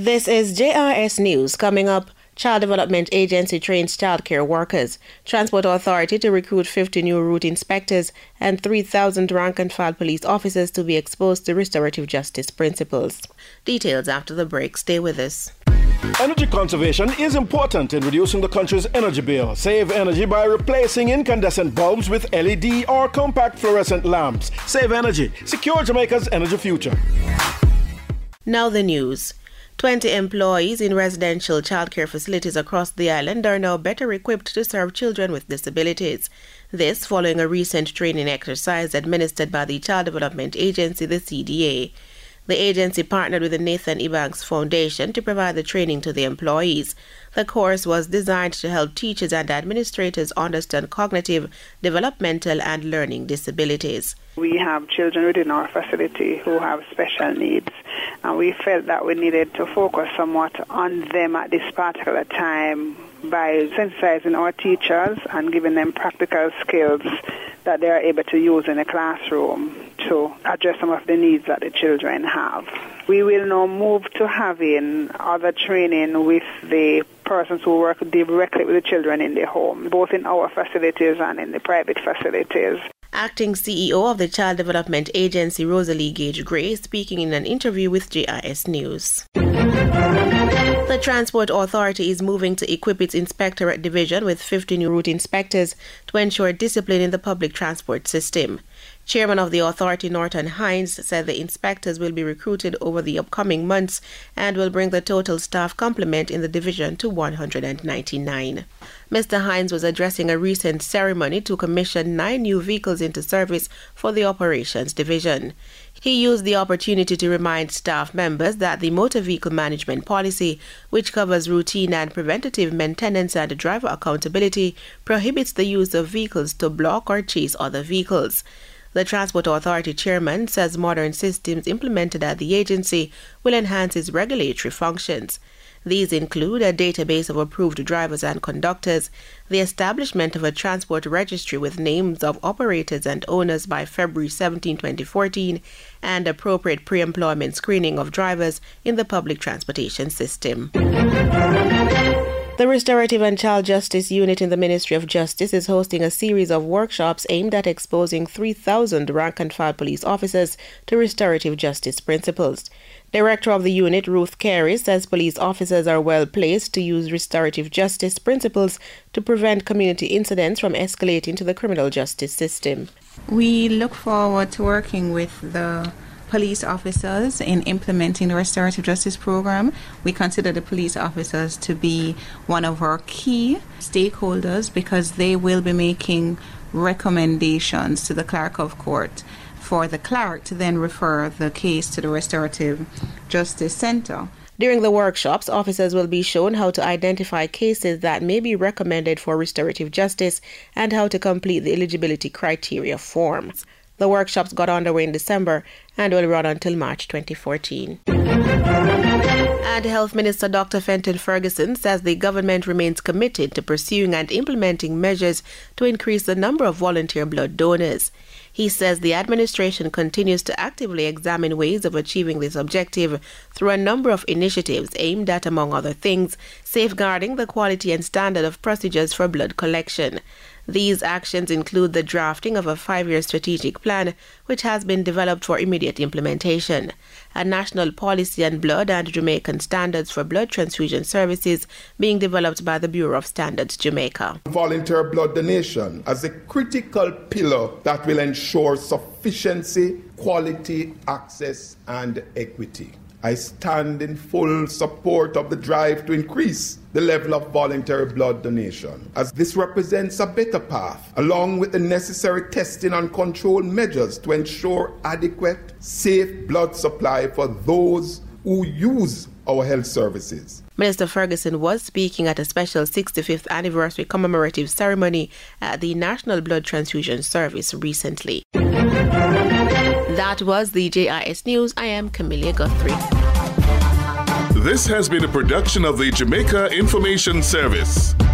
This is JRS News. Coming up, Child Development Agency trains childcare workers. Transport Authority to recruit 50 new route inspectors and 3,000 rank-and-file police officers to be exposed to restorative justice principles. Details after the break. Stay with us. Energy conservation is important in reducing the country's energy bill. Save energy by replacing incandescent bulbs with LED or compact fluorescent lamps. Save energy. Secure Jamaica's energy future. Now the news. 20 employees in residential childcare facilities across the island are now better equipped to serve children with disabilities. This following a recent training exercise administered by the Child Development Agency, the CDA. The agency partnered with the Nathan Ebanks Foundation to provide the training to the employees. The course was designed to help teachers and administrators understand cognitive, developmental, and learning disabilities. We have children within our facility who have special needs, and we felt that we needed to focus somewhat on them at this particular time by sensitizing our teachers and giving them practical skills that they are able to use in a classroom to address some of the needs that the children have. We will now move to having other training with the persons who work directly with the children in the home, both in our facilities and in the private facilities. Acting CEO of the Child Development Agency, Rosalie Gage-Gray, speaking in an interview with JRS News. The Transport Authority is moving to equip its Inspectorate Division with 50 new route inspectors to ensure discipline in the public transport system. Chairman of the authority, Norton Hines, said the inspectors will be recruited over the upcoming months and will bring the total staff complement in the division to 199. Mr. Hines was addressing a recent ceremony to commission 9 new vehicles into service for the operations division. He used the opportunity to remind staff members that the motor vehicle management policy, which covers routine and preventative maintenance and driver accountability, prohibits the use of vehicles to block or chase other vehicles. The Transport Authority chairman says modern systems implemented at the agency will enhance its regulatory functions. These include a database of approved drivers and conductors, the establishment of a transport registry with names of operators and owners by February 17, 2014, and appropriate pre-employment screening of drivers in the public transportation system. The Restorative and Child Justice Unit in the Ministry of Justice is hosting a series of workshops aimed at exposing 3,000 rank-and-file police officers to restorative justice principles. Director of the unit, Ruth Carey, says police officers are well placed to use restorative justice principles to prevent community incidents from escalating to the criminal justice system. We look forward to working with the police officers in implementing the restorative justice program. We consider the police officers to be one of our key stakeholders because they will be making recommendations to the clerk of court for the clerk to then refer the case to the Restorative Justice Center. During the workshops, officers will be shown how to identify cases that may be recommended for restorative justice and how to complete the eligibility criteria form. The workshops got underway in December and will run until March 2014. And Health Minister Dr. Fenton Ferguson says the government remains committed to pursuing and implementing measures to increase the number of volunteer blood donors. He says the administration continues to actively examine ways of achieving this objective through a number of initiatives aimed at, among other things, safeguarding the quality and standard of procedures for blood collection. These actions include the drafting of a 5-year strategic plan, which has been developed for immediate implementation, a national policy on blood and Jamaican standards for blood transfusion services being developed by the Bureau of Standards Jamaica. Volunteer blood donation as a critical pillar that will ensure sufficiency, quality, access, and equity. I stand in full support of the drive to increase the level of voluntary blood donation, as this represents a better path, along with the necessary testing and control measures to ensure adequate, safe blood supply for those who use our health services. Minister Ferguson was speaking at a special 65th anniversary commemorative ceremony at the National Blood Transfusion Service recently. That was the JRS News. I am Camilla Guthrie. This has been a production of the Jamaica Information Service.